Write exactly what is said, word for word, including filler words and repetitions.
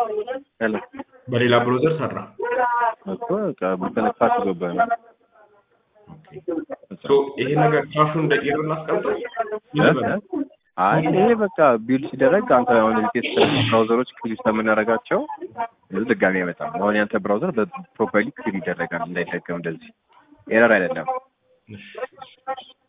ሄሎ በሌላ ብሮዘር ሰራ እኮ ከበለፋት ገባኝ ሶ ይሄ ነገር ካሹ እንደ ኤረር እናስቀምጠው አይ ይሄ በቃ ቢልድ ሲደረግ አንተ አሁን ቴስት ብራውዘሮች ክሊክ ተመናረጋቸው ድጋሚ ያመጣል አሁን ያንተ ብራውዘር በፕሮፐርሊ ክሊክ ይደረጋል እንዳይደገም እንደዚህ ኤረር አይደለም